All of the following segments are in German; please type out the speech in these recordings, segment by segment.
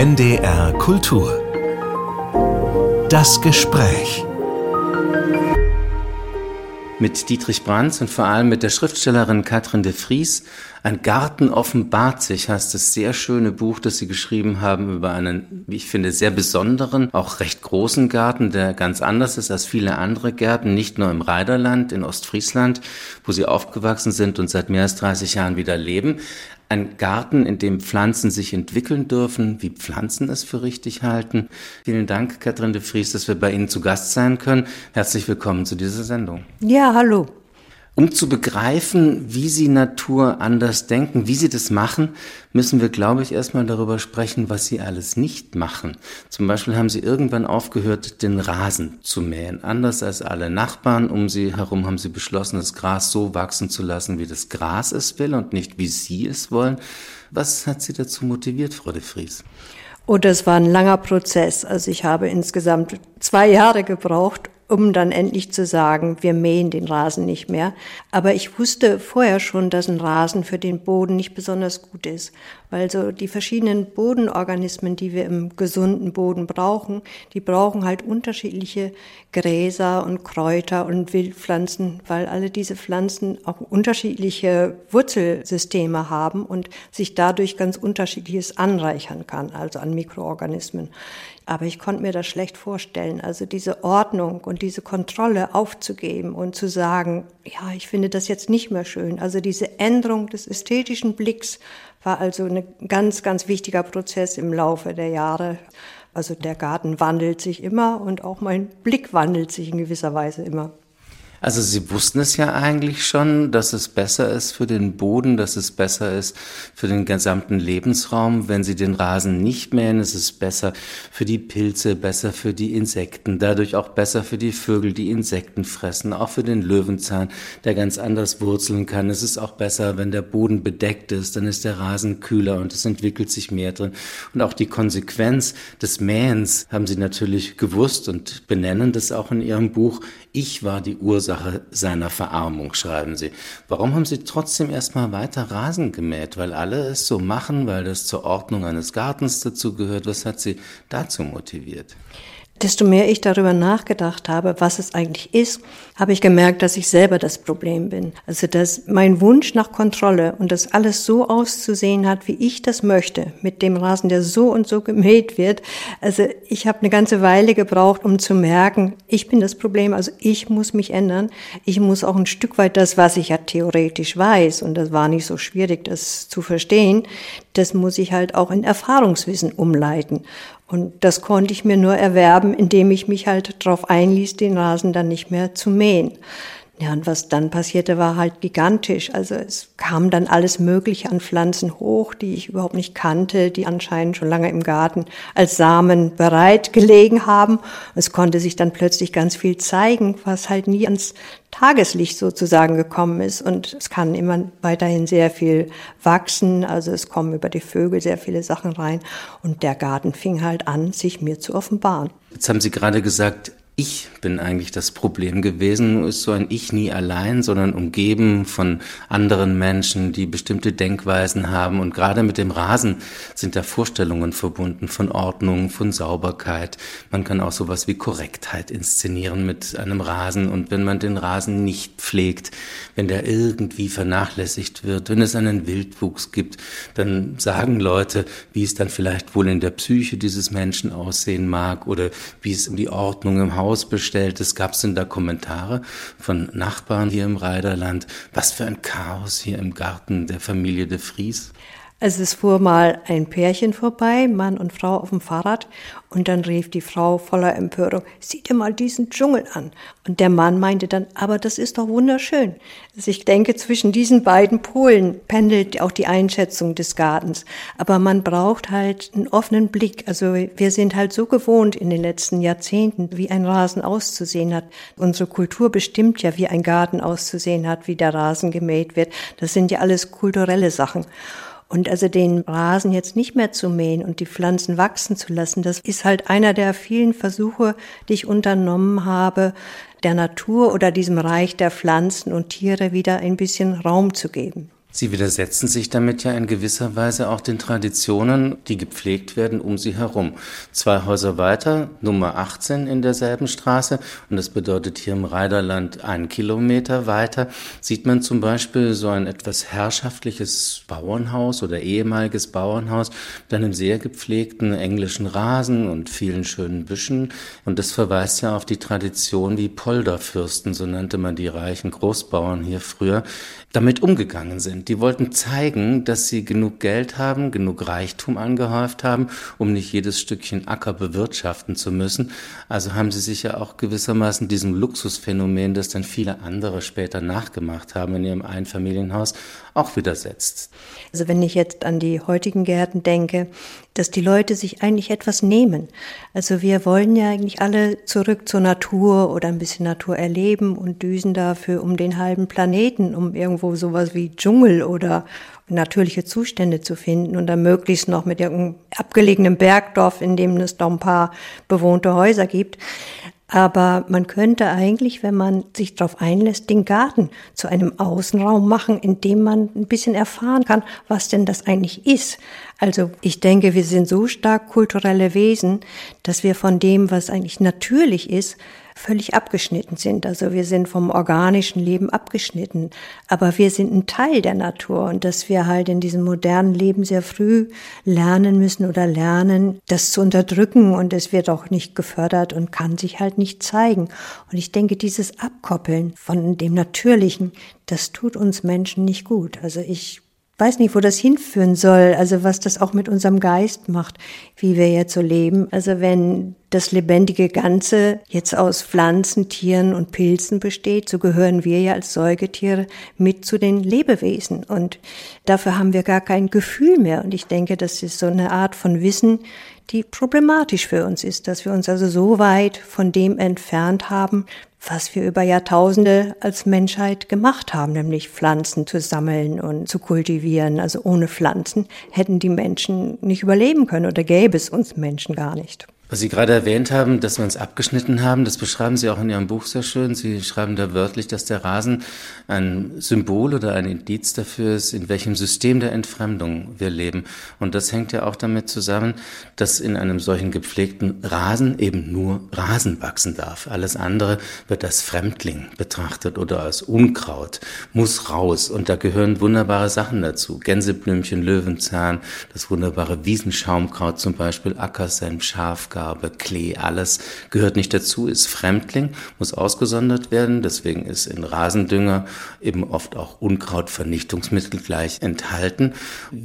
NDR Kultur. Das Gespräch. Mit Dietrich Brandts und vor allem mit der Schriftstellerin Katrin de Vries. Ein Garten offenbart sich, heißt das sehr schöne Buch, das Sie geschrieben haben über einen, wie ich finde, sehr besonderen, auch recht großen Garten, der ganz anders ist als viele andere Gärten, nicht nur im Reiderland in Ostfriesland, wo Sie aufgewachsen sind und seit mehr als 30 Jahren wieder leben. Ein Garten, in dem Pflanzen sich entwickeln dürfen, wie Pflanzen es für richtig halten. Vielen Dank, Katrin de Vries, dass wir bei Ihnen zu Gast sein können. Herzlich willkommen zu dieser Sendung. Ja, hallo. Um zu begreifen, wie Sie Natur anders denken, wie Sie das machen, müssen wir, glaube ich, erstmal darüber sprechen, was Sie alles nicht machen. Zum Beispiel haben Sie irgendwann aufgehört, den Rasen zu mähen. Anders als alle Nachbarn um Sie herum haben Sie beschlossen, das Gras so wachsen zu lassen, wie das Gras es will und nicht, wie Sie es wollen. Was hat Sie dazu motiviert, Frau de Vries? Oh, das war ein langer Prozess. Also ich habe insgesamt 2 Jahre gebraucht, um dann endlich zu sagen, wir mähen den Rasen nicht mehr. Aber ich wusste vorher schon, dass ein Rasen für den Boden nicht besonders gut ist, weil so die verschiedenen Bodenorganismen, die wir im gesunden Boden brauchen, die brauchen halt unterschiedliche Gräser und Kräuter und Wildpflanzen, weil alle diese Pflanzen auch unterschiedliche Wurzelsysteme haben und sich dadurch ganz Unterschiedliches anreichern kann, also an Mikroorganismen. Aber ich konnte mir das schlecht vorstellen, also diese Ordnung und diese Kontrolle aufzugeben und zu sagen, ja, ich finde das jetzt nicht mehr schön. Also diese Änderung des ästhetischen Blicks war also ein ganz, ganz wichtiger Prozess im Laufe der Jahre. Also der Garten wandelt sich immer und auch mein Blick wandelt sich in gewisser Weise immer. Also Sie wussten es ja eigentlich schon, dass es besser ist für den Boden, dass es besser ist für den gesamten Lebensraum. Wenn Sie den Rasen nicht mähen, ist es besser für die Pilze, besser für die Insekten, dadurch auch besser für die Vögel, die Insekten fressen, auch für den Löwenzahn, der ganz anders wurzeln kann. Es ist auch besser, wenn der Boden bedeckt ist, dann ist der Rasen kühler und es entwickelt sich mehr drin. Und auch die Konsequenz des Mähens haben Sie natürlich gewusst und benennen das auch in Ihrem Buch. Ich war die Ursache seiner Verarmung, schreiben Sie. Warum haben Sie trotzdem erstmal weiter Rasen gemäht? Weil alle es so machen, weil das zur Ordnung eines Gartens dazu gehört. Was hat Sie dazu motiviert? Desto mehr ich darüber nachgedacht habe, was es eigentlich ist, habe ich gemerkt, dass ich selber das Problem bin. Also dass mein Wunsch nach Kontrolle und dass alles so auszusehen hat, wie ich das möchte, mit dem Rasen, der so und so gemäht wird. Also ich habe eine ganze Weile gebraucht, um zu merken, ich bin das Problem, also ich muss mich ändern. Ich muss auch ein Stück weit das, was ich ja theoretisch weiß, und das war nicht so schwierig, das zu verstehen, das muss ich halt auch in Erfahrungswissen umleiten. Und das konnte ich mir nur erwerben, indem ich mich halt darauf einließ, den Rasen dann nicht mehr zu mähen. Ja, und was dann passierte, war halt gigantisch. Also es kam dann alles Mögliche an Pflanzen hoch, die ich überhaupt nicht kannte, die anscheinend schon lange im Garten als Samen bereit gelegen haben. Es konnte sich dann plötzlich ganz viel zeigen, was halt nie ans Tageslicht sozusagen gekommen ist. Und es kann immer weiterhin sehr viel wachsen. Also es kommen über die Vögel sehr viele Sachen rein. Und der Garten fing halt an, sich mir zu offenbaren. Jetzt haben Sie gerade gesagt, ich bin eigentlich das Problem gewesen. Nur ist so ein Ich nie allein, sondern umgeben von anderen Menschen, die bestimmte Denkweisen haben. Und gerade mit dem Rasen sind da Vorstellungen verbunden von Ordnung, von Sauberkeit. Man kann auch sowas wie Korrektheit inszenieren mit einem Rasen. Und wenn man den Rasen nicht pflegt, wenn der irgendwie vernachlässigt wird, wenn es einen Wildwuchs gibt, dann sagen Leute, wie es dann vielleicht wohl in der Psyche dieses Menschen aussehen mag oder wie es um die Ordnung im Haus bestellt ist. Gab es denn da Kommentare von Nachbarn hier im Reiderland? Was für ein Chaos hier im Garten der Familie de Vries? Also es fuhr mal ein Pärchen vorbei, Mann und Frau auf dem Fahrrad, und dann rief die Frau voller Empörung, sieh dir mal diesen Dschungel an. Und der Mann meinte dann, aber das ist doch wunderschön. Also ich denke, zwischen diesen beiden Polen pendelt auch die Einschätzung des Gartens. Aber man braucht halt einen offenen Blick. Also wir sind halt so gewohnt in den letzten Jahrzehnten, wie ein Rasen auszusehen hat. Unsere Kultur bestimmt ja, wie ein Garten auszusehen hat, wie der Rasen gemäht wird. Das sind ja alles kulturelle Sachen. Und also den Rasen jetzt nicht mehr zu mähen und die Pflanzen wachsen zu lassen, das ist halt einer der vielen Versuche, die ich unternommen habe, der Natur oder diesem Reich der Pflanzen und Tiere wieder ein bisschen Raum zu geben. Sie widersetzen sich damit ja in gewisser Weise auch den Traditionen, die gepflegt werden um sie herum. 2 Häuser weiter, Nummer 18 in derselben Straße, und das bedeutet hier im Reiderland 1 Kilometer weiter, sieht man zum Beispiel so ein etwas herrschaftliches Bauernhaus oder ehemaliges Bauernhaus mit einem sehr gepflegten englischen Rasen und vielen schönen Büschen. Und das verweist ja auf die Tradition, wie Polderfürsten, so nannte man die reichen Großbauern hier früher, damit umgegangen sind. Die wollten zeigen, dass sie genug Geld haben, genug Reichtum angehäuft haben, um nicht jedes Stückchen Acker bewirtschaften zu müssen. Also haben sie sich ja auch gewissermaßen diesem Luxusphänomen, das dann viele andere später nachgemacht haben in ihrem Einfamilienhaus, auch widersetzt. Also wenn ich jetzt an die heutigen Gärten denke, dass die Leute sich eigentlich etwas nehmen. Also wir wollen ja eigentlich alle zurück zur Natur oder ein bisschen Natur erleben und düsen dafür um den halben Planeten, um irgendwo sowas wie Dschungel oder natürliche Zustände zu finden und dann möglichst noch mit irgendeinem abgelegenen Bergdorf, in dem es noch ein paar bewohnte Häuser gibt. Aber man könnte eigentlich, wenn man sich darauf einlässt, den Garten zu einem Außenraum machen, in dem man ein bisschen erfahren kann, was denn das eigentlich ist. Also ich denke, wir sind so stark kulturelle Wesen, dass wir von dem, was eigentlich natürlich ist, völlig abgeschnitten sind. Also wir sind vom organischen Leben abgeschnitten, aber wir sind ein Teil der Natur und dass wir halt in diesem modernen Leben sehr früh lernen müssen oder lernen, das zu unterdrücken, und es wird auch nicht gefördert und kann sich halt nicht zeigen. Und ich denke, dieses Abkoppeln von dem Natürlichen, das tut uns Menschen nicht gut. Also ich weiß nicht, wo das hinführen soll, also was das auch mit unserem Geist macht, wie wir jetzt so leben. Also wenn das lebendige Ganze jetzt aus Pflanzen, Tieren und Pilzen besteht, so gehören wir ja als Säugetiere mit zu den Lebewesen. Und dafür haben wir gar kein Gefühl mehr. Und ich denke, das ist so eine Art von Wissen, die problematisch für uns ist, dass wir uns also so weit von dem entfernt haben, was wir über Jahrtausende als Menschheit gemacht haben, nämlich Pflanzen zu sammeln und zu kultivieren. Also ohne Pflanzen hätten die Menschen nicht überleben können oder gäbe es uns Menschen gar nicht. Was Sie gerade erwähnt haben, dass wir uns abgeschnitten haben, das beschreiben Sie auch in Ihrem Buch sehr schön. Sie schreiben da wörtlich, dass der Rasen ein Symbol oder ein Indiz dafür ist, in welchem System der Entfremdung wir leben. Und das hängt ja auch damit zusammen, dass in einem solchen gepflegten Rasen eben nur Rasen wachsen darf. Alles andere wird als Fremdling betrachtet oder als Unkraut, muss raus. Und da gehören wunderbare Sachen dazu. Gänseblümchen, Löwenzahn, das wunderbare Wiesenschaumkraut zum Beispiel, Ackersenf, Schafgarbe, Klee, alles gehört nicht dazu, ist Fremdling, muss ausgesondert werden. Deswegen ist in Rasendünger eben oft auch Unkrautvernichtungsmittel gleich enthalten.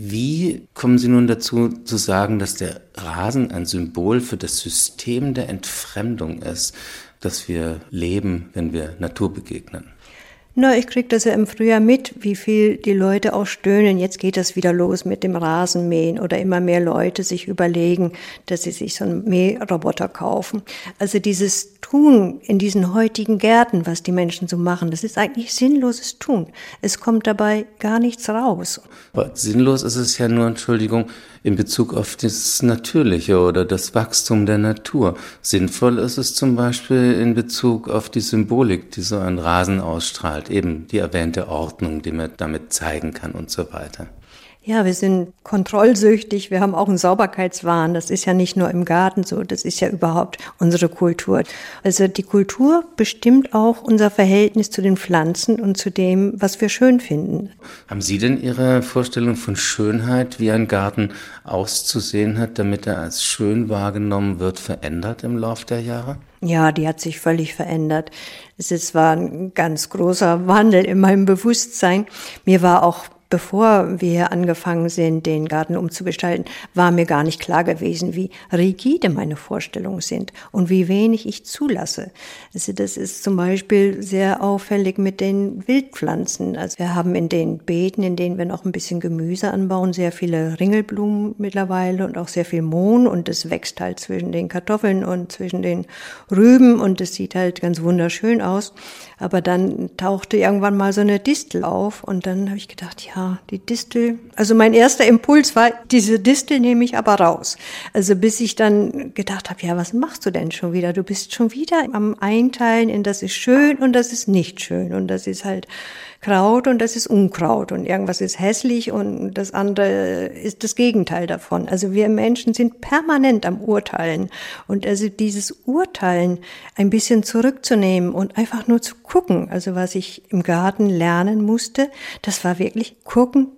Wie kommen Sie nun dazu zu sagen, dass der Rasen ein Symbol für das System der Entfremdung ist, das wir leben, wenn wir Natur begegnen? Na, ich kriege das ja im Frühjahr mit, wie viel die Leute auch stöhnen. Jetzt geht das wieder los mit dem Rasenmähen oder immer mehr Leute sich überlegen, dass sie sich so einen Mähroboter kaufen. Also dieses Tun in diesen heutigen Gärten, was die Menschen so machen, das ist eigentlich sinnloses Tun. Es kommt dabei gar nichts raus. Aber sinnlos ist es ja nur, Entschuldigung, in Bezug auf das Natürliche oder das Wachstum der Natur. Sinnvoll ist es zum Beispiel in Bezug auf die Symbolik, die so ein Rasen ausstrahlt, eben die erwähnte Ordnung, die man damit zeigen kann und so weiter. Ja, wir sind kontrollsüchtig, wir haben auch einen Sauberkeitswahn. Das ist ja nicht nur im Garten so, das ist ja überhaupt unsere Kultur. Also die Kultur bestimmt auch unser Verhältnis zu den Pflanzen und zu dem, was wir schön finden. Haben Sie denn Ihre Vorstellung von Schönheit, wie ein Garten auszusehen hat, damit er als schön wahrgenommen wird, verändert im Laufe der Jahre? Ja, die hat sich völlig verändert. Es war ein ganz großer Wandel in meinem Bewusstsein. Mir war auch, bevor wir angefangen sind, den Garten umzugestalten, war mir gar nicht klar gewesen, wie rigide meine Vorstellungen sind und wie wenig ich zulasse. Also das ist zum Beispiel sehr auffällig mit den Wildpflanzen. Also wir haben in den Beeten, in denen wir noch ein bisschen Gemüse anbauen, sehr viele Ringelblumen mittlerweile und auch sehr viel Mohn, und es wächst halt zwischen den Kartoffeln und zwischen den Rüben und es sieht halt ganz wunderschön aus. Aber dann tauchte irgendwann mal so eine Distel auf und dann habe ich gedacht, ja, die Distel, also mein erster Impuls war, diese Distel nehme ich aber raus. Also bis ich dann gedacht habe, ja, was machst du denn schon wieder? Du bist schon wieder am Einteilen in das ist schön und das ist nicht schön und das ist halt Kraut und das ist Unkraut und irgendwas ist hässlich und das andere ist das Gegenteil davon. Also wir Menschen sind permanent am Urteilen und also dieses Urteilen ein bisschen zurückzunehmen und einfach nur zu gucken, also was ich im Garten lernen musste, das war wirklich gucken,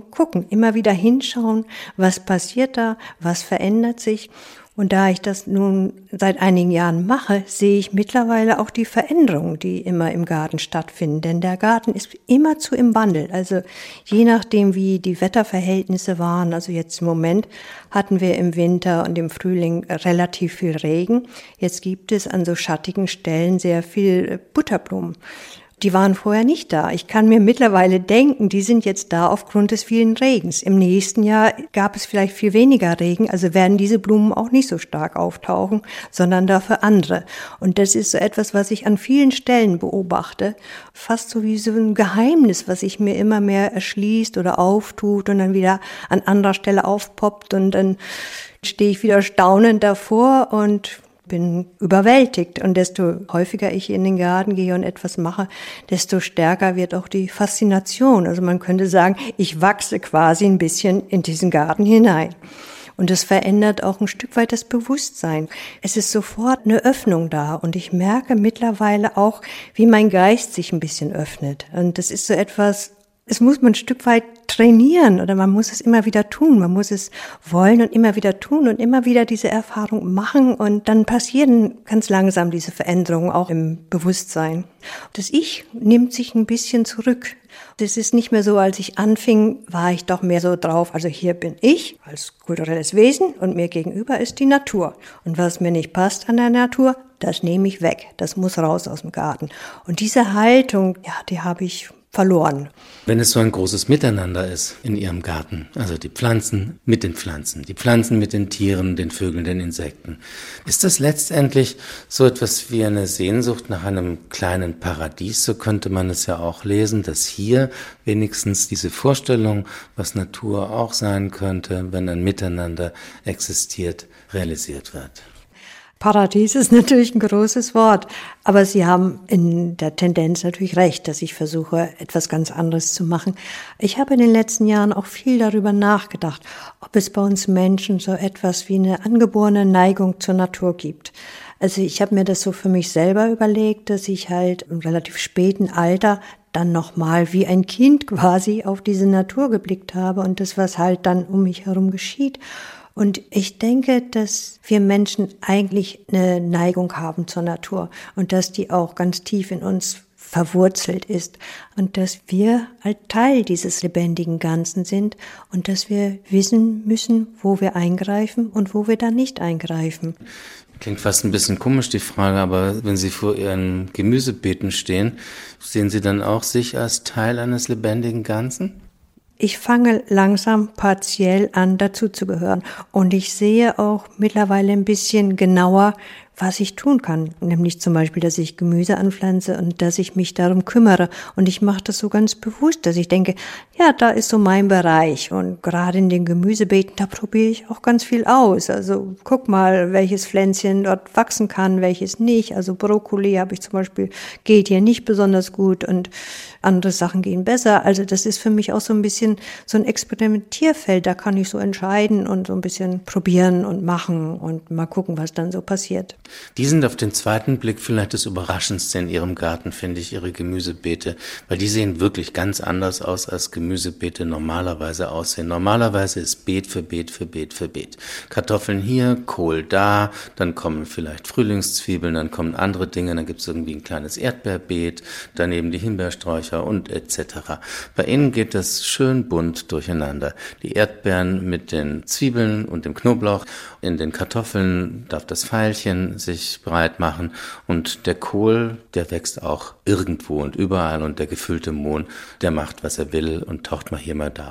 immer wieder hinschauen, was passiert da, was verändert sich. Und da ich das nun seit einigen Jahren mache, sehe ich mittlerweile auch die Veränderungen, die immer im Garten stattfinden. Denn der Garten ist immerzu im Wandel. Also je nachdem, wie die Wetterverhältnisse waren, also jetzt im Moment hatten wir im Winter und im Frühling relativ viel Regen. Jetzt gibt es an so schattigen Stellen sehr viel Butterblumen. Die waren vorher nicht da. Ich kann mir mittlerweile denken, die sind jetzt da aufgrund des vielen Regens. Im nächsten Jahr gab es vielleicht viel weniger Regen, also werden diese Blumen auch nicht so stark auftauchen, sondern dafür andere. Und das ist so etwas, was ich an vielen Stellen beobachte, fast so wie so ein Geheimnis, was sich mir immer mehr erschließt oder auftut und dann wieder an anderer Stelle aufpoppt und dann stehe ich wieder staunend davor und bin überwältigt. Und desto häufiger ich in den Garten gehe und etwas mache, desto stärker wird auch die Faszination. Also man könnte sagen, ich wachse quasi ein bisschen in diesen Garten hinein. Und das verändert auch ein Stück weit das Bewusstsein. Es ist sofort eine Öffnung da. Und ich merke mittlerweile auch, wie mein Geist sich ein bisschen öffnet. Und das ist so etwas, es muss man ein Stück weit trainieren oder man muss es immer wieder tun. Man muss es wollen und immer wieder tun und immer wieder diese Erfahrung machen und dann passieren ganz langsam diese Veränderungen auch im Bewusstsein. Das Ich nimmt sich ein bisschen zurück. Das ist nicht mehr so, als ich anfing, war ich doch mehr so drauf, also hier bin ich als kulturelles Wesen und mir gegenüber ist die Natur. Und was mir nicht passt an der Natur, das nehme ich weg. Das muss raus aus dem Garten. Und diese Haltung, ja, die habe ich verloren. Wenn es so ein großes Miteinander ist in Ihrem Garten, also die Pflanzen mit den Pflanzen, die Pflanzen mit den Tieren, den Vögeln, den Insekten, ist das letztendlich so etwas wie eine Sehnsucht nach einem kleinen Paradies? So könnte man es ja auch lesen, dass hier wenigstens diese Vorstellung, was Natur auch sein könnte, wenn ein Miteinander existiert, realisiert wird. Paradies ist natürlich ein großes Wort, aber Sie haben in der Tendenz natürlich recht, dass ich versuche, etwas ganz anderes zu machen. Ich habe in den letzten Jahren auch viel darüber nachgedacht, ob es bei uns Menschen so etwas wie eine angeborene Neigung zur Natur gibt. Also ich habe mir das so für mich selber überlegt, dass ich halt im relativ späten Alter dann nochmal wie ein Kind quasi auf diese Natur geblickt habe und das, was halt dann um mich herum geschieht. Und ich denke, dass wir Menschen eigentlich eine Neigung haben zur Natur und dass die auch ganz tief in uns verwurzelt ist und dass wir ein Teil dieses lebendigen Ganzen sind und dass wir wissen müssen, wo wir eingreifen und wo wir dann nicht eingreifen. Klingt fast ein bisschen komisch, die Frage, aber wenn Sie vor Ihren Gemüsebeeten stehen, sehen Sie dann auch sich als Teil eines lebendigen Ganzen? Ich fange langsam partiell an, dazu zu gehören. Und ich sehe auch mittlerweile ein bisschen genauer, was ich tun kann. Nämlich zum Beispiel, dass ich Gemüse anpflanze und dass ich mich darum kümmere. Und ich mache das so ganz bewusst, dass ich denke, ja, da ist so mein Bereich. Und gerade in den Gemüsebeeten, da probiere ich auch ganz viel aus. Also guck mal, welches Pflänzchen dort wachsen kann, welches nicht. Also Brokkoli habe ich zum Beispiel, geht hier nicht besonders gut und andere Sachen gehen besser. Also das ist für mich auch so ein bisschen so ein Experimentierfeld. Da kann ich so entscheiden und so ein bisschen probieren und machen und mal gucken, was dann so passiert. Die sind auf den zweiten Blick vielleicht das Überraschendste in Ihrem Garten, finde ich, Ihre Gemüsebeete, weil die sehen wirklich ganz anders aus, als Gemüsebeete normalerweise aussehen. Normalerweise ist Beet für Beet für Beet für Beet. Kartoffeln hier, Kohl da, dann kommen vielleicht Frühlingszwiebeln, dann kommen andere Dinge, dann gibt es irgendwie ein kleines Erdbeerbeet, daneben die Himbeersträucher und etc. Bei Ihnen geht das schön bunt durcheinander. Die Erdbeeren mit den Zwiebeln und dem Knoblauch, in den Kartoffeln darf das Veilchen sich breit machen und der Kohl, der wächst auch irgendwo und überall und der gefüllte Mohn, der macht, was er will und taucht mal hier mal da auf.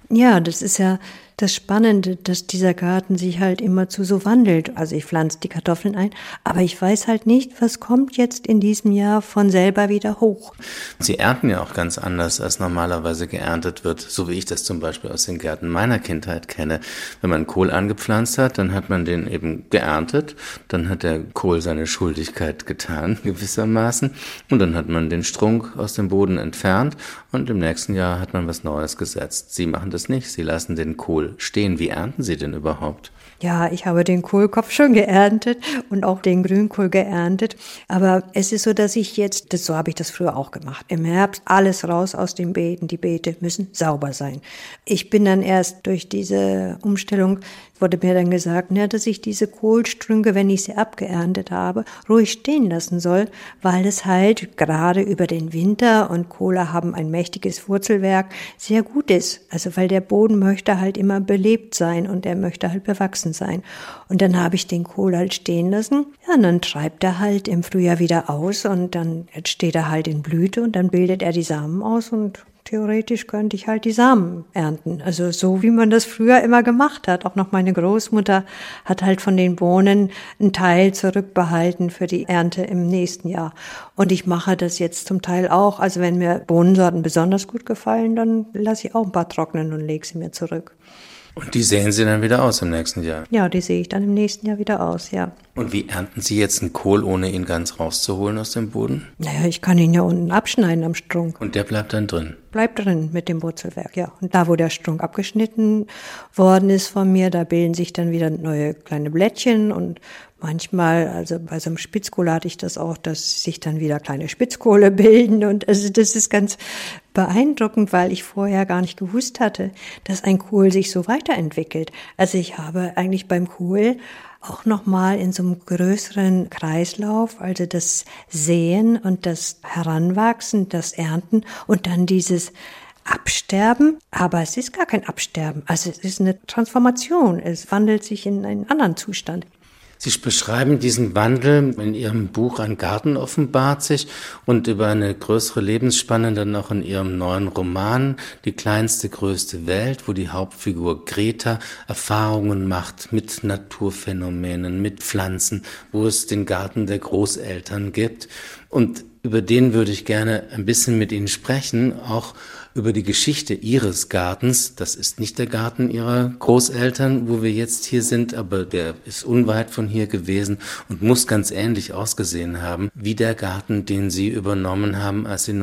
Ja, das ist ja das Spannende, dass dieser Garten sich halt immerzu so wandelt. Also ich pflanze die Kartoffeln ein, aber ich weiß halt nicht, was kommt jetzt in diesem Jahr von selber wieder hoch. Sie ernten ja auch ganz anders, als normalerweise geerntet wird, so wie ich das zum Beispiel aus den Gärten meiner Kindheit kenne. Wenn man Kohl angepflanzt hat, dann hat man den eben geerntet, dann hat der Kohl seine Schuldigkeit getan, gewissermaßen, und dann hat man den Strunk aus dem Boden entfernt und im nächsten Jahr hat man was Neues gesetzt. Sie machen das nicht, Sie lassen den Kohl stehen. Wie ernten Sie denn überhaupt? Ja, ich habe den Kohlkopf schon geerntet und auch den Grünkohl geerntet. Aber es ist so, dass ich jetzt, so habe ich das früher auch gemacht, im Herbst alles raus aus den Beeten. Die Beete müssen sauber sein. Ich bin dann erst durch diese Umstellung, wurde mir dann gesagt, dass ich diese Kohlstrünke, wenn ich sie abgeerntet habe, ruhig stehen lassen soll, weil es halt gerade über den Winter, und Kohler haben ein mächtiges Wurzelwerk, sehr gut ist. Also weil der Boden möchte halt immer belebt sein und er möchte halt bewachsen sein. Und dann habe ich den Kohl halt stehen lassen. Ja, und dann treibt er halt im Frühjahr wieder aus und dann steht er halt in Blüte und dann bildet er die Samen aus und theoretisch könnte ich halt die Samen ernten. Also so, wie man das früher immer gemacht hat. Auch noch meine Großmutter hat halt von den Bohnen einen Teil zurückbehalten für die Ernte im nächsten Jahr. Und ich mache das jetzt zum Teil auch. Also wenn mir Bohnensorten besonders gut gefallen, dann lasse ich auch ein paar trocknen und lege sie mir zurück. Und die säen Sie dann wieder aus im nächsten Jahr? Ja, die sehe ich dann im nächsten Jahr wieder aus, ja. Und wie ernten Sie jetzt einen Kohl, ohne ihn ganz rauszuholen aus dem Boden? Naja, ich kann ihn ja unten abschneiden am Strunk. Und der bleibt dann drin? Bleibt drin mit dem Wurzelwerk, ja. Und da, wo der Strunk abgeschnitten worden ist von mir, da bilden sich dann wieder neue kleine Blättchen und manchmal, also bei so einem Spitzkohl hatte ich das auch, dass sich dann wieder kleine Spitzkohle bilden und also das ist ganz beeindruckend, weil ich vorher gar nicht gewusst hatte, dass ein Kohl sich so weiterentwickelt. Also ich habe eigentlich beim Kohl auch nochmal in so einem größeren Kreislauf, also das Säen und das Heranwachsen, das Ernten und dann dieses Absterben, aber es ist gar kein Absterben, also es ist eine Transformation, es wandelt sich in einen anderen Zustand. Sie beschreiben diesen Wandel in Ihrem Buch Ein Garten offenbart sich und über eine größere Lebensspanne dann auch in Ihrem neuen Roman Die kleinste, größte Welt, wo die Hauptfigur Greta Erfahrungen macht mit Naturphänomenen, mit Pflanzen, wo es den Garten der Großeltern gibt. Und über den würde ich gerne ein bisschen mit Ihnen sprechen, auch über die Geschichte Ihres Gartens. Das ist nicht der Garten Ihrer Großeltern, wo wir jetzt hier sind, aber der ist unweit von hier gewesen und muss ganz ähnlich ausgesehen haben, wie der Garten, den Sie übernommen haben, als Sie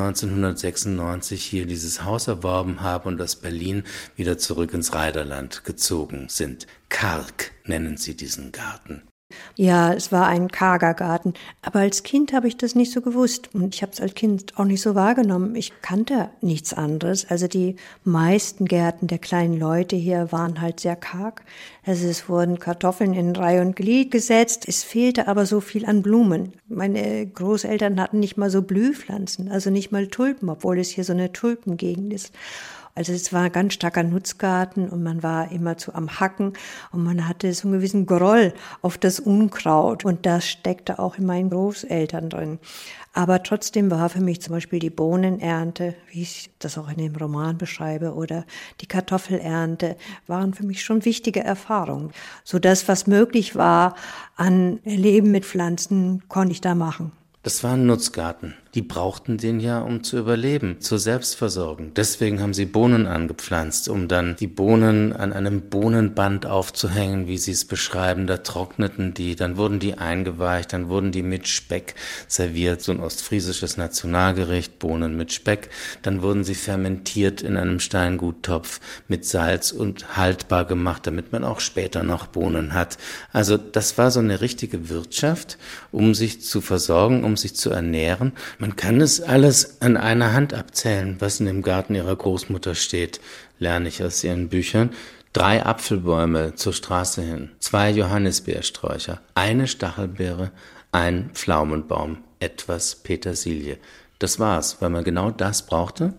1996 hier dieses Haus erworben haben und aus Berlin wieder zurück ins Reiderland gezogen sind. Karg nennen Sie diesen Garten. Ja, es war ein karger Garten. Aber als Kind habe ich das nicht so gewusst. Und ich habe es als Kind auch nicht so wahrgenommen. Ich kannte nichts anderes. Also die meisten Gärten der kleinen Leute hier waren halt sehr karg. Also es wurden Kartoffeln in Reihe und Glied gesetzt. Es fehlte aber so viel an Blumen. Meine Großeltern hatten nicht mal so Blühpflanzen, also nicht mal Tulpen, obwohl es hier so eine Tulpengegend ist. Also es war ein ganz starker Nutzgarten und man war immerzu am Hacken und man hatte so einen gewissen Groll auf das Unkraut und das steckte auch in meinen Großeltern drin. Aber trotzdem war für mich zum Beispiel die Bohnenernte, wie ich das auch in dem Roman beschreibe, oder die Kartoffelernte, waren für mich schon wichtige Erfahrungen. So das, was möglich war an Leben mit Pflanzen, konnte ich da machen. Das war ein Nutzgarten. Die brauchten den ja, um zu überleben, zur Selbstversorgung. Deswegen haben sie Bohnen angepflanzt, um dann die Bohnen an einem Bohnenband aufzuhängen, wie sie es beschreiben. Da trockneten die, dann wurden die eingeweicht, dann wurden die mit Speck serviert, so ein ostfriesisches Nationalgericht, Bohnen mit Speck. Dann wurden sie fermentiert in einem Steinguttopf mit Salz und haltbar gemacht, damit man auch später noch Bohnen hat. Also das war so eine richtige Wirtschaft, um sich zu versorgen, um sich zu ernähren. Man kann es alles an einer Hand abzählen, was in dem Garten ihrer Großmutter steht, lerne ich aus ihren Büchern. 3 Apfelbäume zur Straße hin, 2 Johannisbeersträucher, eine Stachelbeere, ein Pflaumenbaum, etwas Petersilie. Das war's, weil man genau das brauchte.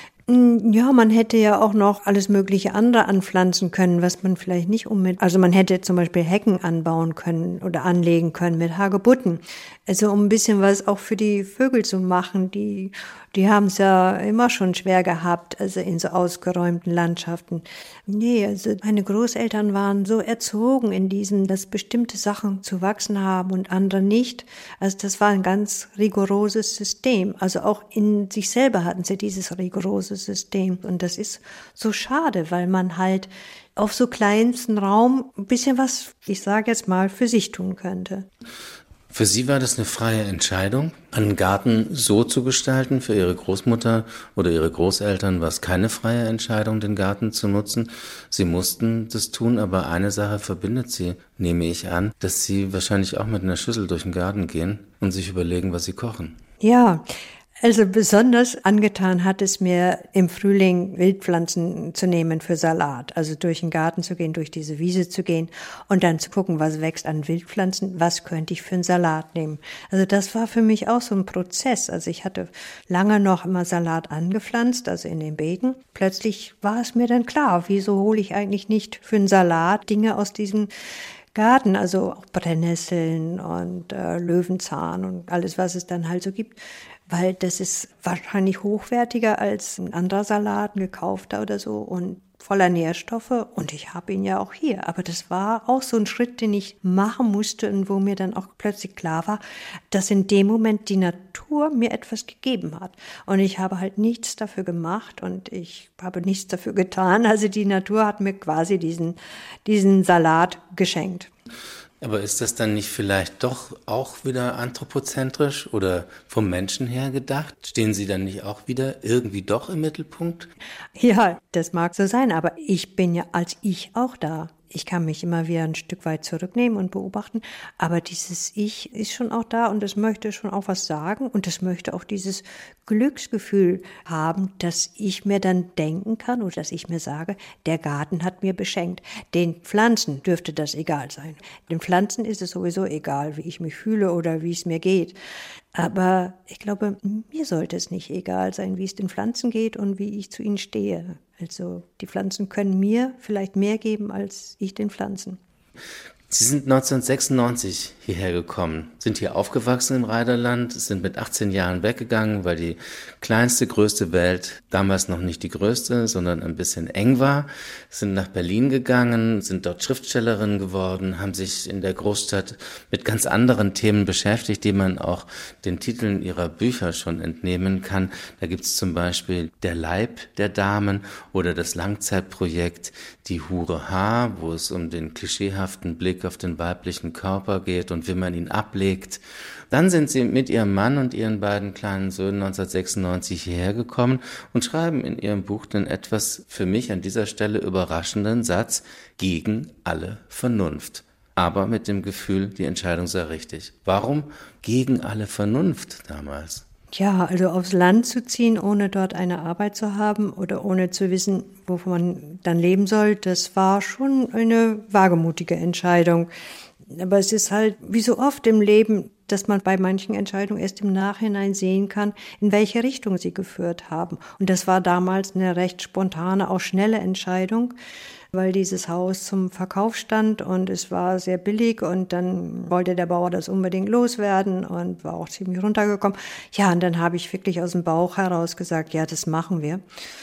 Ja, man hätte ja auch noch alles mögliche andere anpflanzen können, was man vielleicht nicht also man hätte zum Beispiel Hecken anbauen können oder anlegen können mit Hagebutten. Also um ein bisschen was auch für die Vögel zu machen, die Die haben es ja immer schon schwer gehabt, also in so ausgeräumten Landschaften. Nee, also meine Großeltern waren so erzogen in diesem, dass bestimmte Sachen zu wachsen haben und andere nicht. Also das war ein ganz rigoroses System. Also auch in sich selber hatten sie dieses rigorose System. Und das ist so schade, weil man halt auf so kleinsten Raum ein bisschen was, ich sage jetzt mal, für sich tun könnte. Für Sie war das eine freie Entscheidung, einen Garten so zu gestalten. Für Ihre Großmutter oder Ihre Großeltern war es keine freie Entscheidung, den Garten zu nutzen. Sie mussten das tun, aber eine Sache verbindet Sie, nehme ich an, dass Sie wahrscheinlich auch mit einer Schüssel durch den Garten gehen und sich überlegen, was Sie kochen. Ja, also besonders angetan hat es mir im Frühling Wildpflanzen zu nehmen für Salat. Also durch den Garten zu gehen, durch diese Wiese zu gehen und dann zu gucken, was wächst an Wildpflanzen, was könnte ich für einen Salat nehmen. Also das war für mich auch so ein Prozess. Also ich hatte lange noch immer Salat angepflanzt, also in den Beeten. Plötzlich war es mir dann klar, wieso hole ich eigentlich nicht für einen Salat Dinge aus diesem Garten, also auch Brennnesseln und Löwenzahn und alles, was es dann halt so gibt. Weil das ist wahrscheinlich hochwertiger als ein anderer Salat, ein gekaufter oder so und voller Nährstoffe. Und ich habe ihn ja auch hier. Aber das war auch so ein Schritt, den ich machen musste und wo mir dann auch plötzlich klar war, dass in dem Moment die Natur mir etwas gegeben hat. Und ich habe halt nichts dafür gemacht und ich habe nichts dafür getan. Also die Natur hat mir quasi diesen Salat geschenkt. Aber ist das dann nicht vielleicht doch auch wieder anthropozentrisch oder vom Menschen her gedacht? Stehen Sie dann nicht auch wieder irgendwie doch im Mittelpunkt? Ja, das mag so sein, aber ich bin ja als ich auch da. Ich kann mich immer wieder ein Stück weit zurücknehmen und beobachten, aber dieses Ich ist schon auch da und es möchte schon auch was sagen und es möchte auch dieses Glücksgefühl haben, dass ich mir dann denken kann oder dass ich mir sage, der Garten hat mir beschenkt. Den Pflanzen dürfte das egal sein. Den Pflanzen ist es sowieso egal, wie ich mich fühle oder wie es mir geht. Aber ich glaube, mir sollte es nicht egal sein, wie es den Pflanzen geht und wie ich zu ihnen stehe. Also die Pflanzen können mir vielleicht mehr geben als ich den Pflanzen. Sie sind 1996 hierher gekommen, sind hier aufgewachsen im Rheiderland, sind mit 18 Jahren weggegangen, weil die kleinste, größte Welt damals noch nicht die größte, sondern ein bisschen eng war, sind nach Berlin gegangen, sind dort Schriftstellerin geworden, haben sich in der Großstadt mit ganz anderen Themen beschäftigt, die man auch den Titeln ihrer Bücher schon entnehmen kann. Da gibt es zum Beispiel Der Leib der Damen oder das Langzeitprojekt Die Hure H., wo es um den klischeehaften Blick auf den weiblichen Körper geht und wie man ihn ablegt. Dann sind sie mit ihrem Mann und ihren beiden kleinen Söhnen 1996 hierher gekommen und schreiben in ihrem Buch den etwas für mich an dieser Stelle überraschenden Satz: gegen alle Vernunft. Aber mit dem Gefühl, die Entscheidung sei richtig. Warum gegen alle Vernunft damals? Ja, also aufs Land zu ziehen, ohne dort eine Arbeit zu haben oder ohne zu wissen, wovon man dann leben soll, das war schon eine wagemutige Entscheidung. Aber es ist halt, wie so oft im Leben, dass man bei manchen Entscheidungen erst im Nachhinein sehen kann, in welche Richtung sie geführt haben. Und das war damals eine recht spontane, auch schnelle Entscheidung, weil dieses Haus zum Verkauf stand und es war sehr billig und dann wollte der Bauer das unbedingt loswerden und war auch ziemlich runtergekommen. Ja, und dann habe ich wirklich aus dem Bauch heraus gesagt, ja, das machen wir.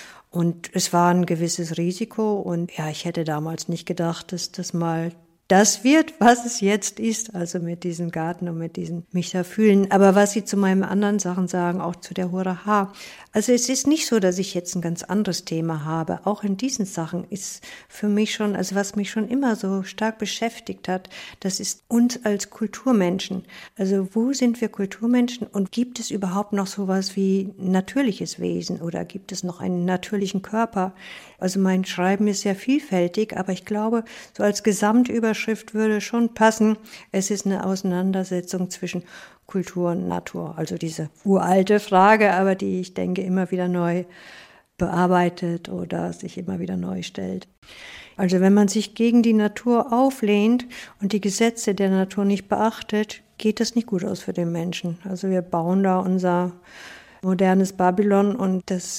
Und es war ein gewisses Risiko und ja, ich hätte damals nicht gedacht, dass das mal das wird, was es jetzt ist, also mit diesem Garten und mit diesem mich da fühlen. Aber was Sie zu meinen anderen Sachen sagen, auch zu der Hure H. Also es ist nicht so, dass ich jetzt ein ganz anderes Thema habe. Auch in diesen Sachen ist für mich schon, also was mich schon immer so stark beschäftigt hat, das ist uns als Kulturmenschen. Also wo sind wir Kulturmenschen und gibt es überhaupt noch sowas wie natürliches Wesen oder gibt es noch einen natürlichen Körper? Also mein Schreiben ist sehr vielfältig, aber ich glaube, so als Gesamtüberschrift würde schon passen, es ist eine Auseinandersetzung zwischen Kultur und Natur. Also diese uralte Frage, aber die ich denke immer wieder neu bearbeitet oder sich immer wieder neu stellt. Also wenn man sich gegen die Natur auflehnt und die Gesetze der Natur nicht beachtet, geht das nicht gut aus für den Menschen. Also wir bauen da unser modernes Babylon und das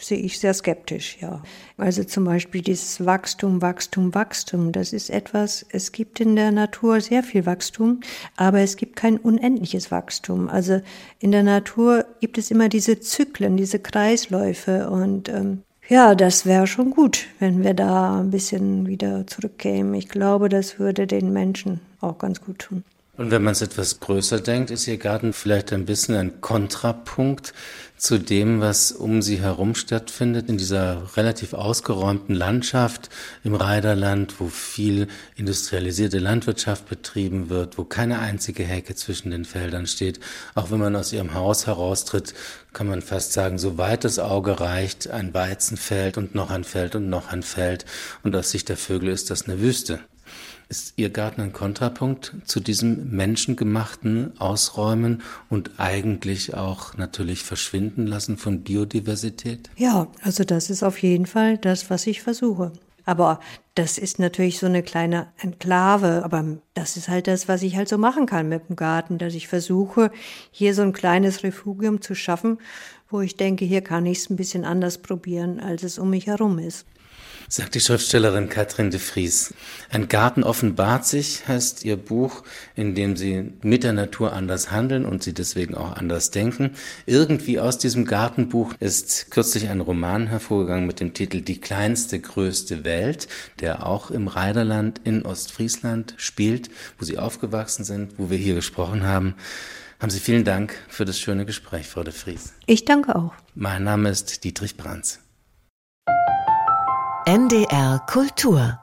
sehe ich sehr skeptisch, ja. Also zum Beispiel dieses Wachstum, das ist etwas, es gibt in der Natur sehr viel Wachstum, aber es gibt kein unendliches Wachstum. Also in der Natur gibt es immer diese Zyklen, diese Kreisläufe und ja, das wäre schon gut, wenn wir da ein bisschen wieder zurückkämen. Ich glaube, das würde den Menschen auch ganz gut tun. Und wenn man es etwas größer denkt, ist Ihr Garten vielleicht ein bisschen ein Kontrapunkt zu dem, was um Sie herum stattfindet, in dieser relativ ausgeräumten Landschaft im Reiderland, wo viel industrialisierte Landwirtschaft betrieben wird, wo keine einzige Hecke zwischen den Feldern steht. Auch wenn man aus Ihrem Haus heraustritt, kann man fast sagen, so weit das Auge reicht, ein Weizenfeld und noch ein Feld und noch ein Feld. Und aus Sicht der Vögel ist das eine Wüste. Ist Ihr Garten ein Kontrapunkt zu diesem menschengemachten Ausräumen und eigentlich auch natürlich Verschwinden lassen von Biodiversität? Ja, also das ist auf jeden Fall das, was ich versuche. Aber das ist natürlich so eine kleine Enklave, aber das ist halt das, was ich halt so machen kann mit dem Garten, dass ich versuche, hier so ein kleines Refugium zu schaffen, wo ich denke, hier kann ich es ein bisschen anders probieren, als es um mich herum ist. Sagt die Schriftstellerin Katrin de Vries. Ein Garten offenbart sich, heißt ihr Buch, in dem Sie mit der Natur anders handeln und sie deswegen auch anders denken. Irgendwie aus diesem Gartenbuch ist kürzlich ein Roman hervorgegangen mit dem Titel Die kleinste, größte Welt, der auch im Reiderland in Ostfriesland spielt, wo Sie aufgewachsen sind, wo wir hier gesprochen haben. Haben Sie vielen Dank für das schöne Gespräch, Frau de Vries. Ich danke auch. Mein Name ist Dietrich Brands. NDR Kultur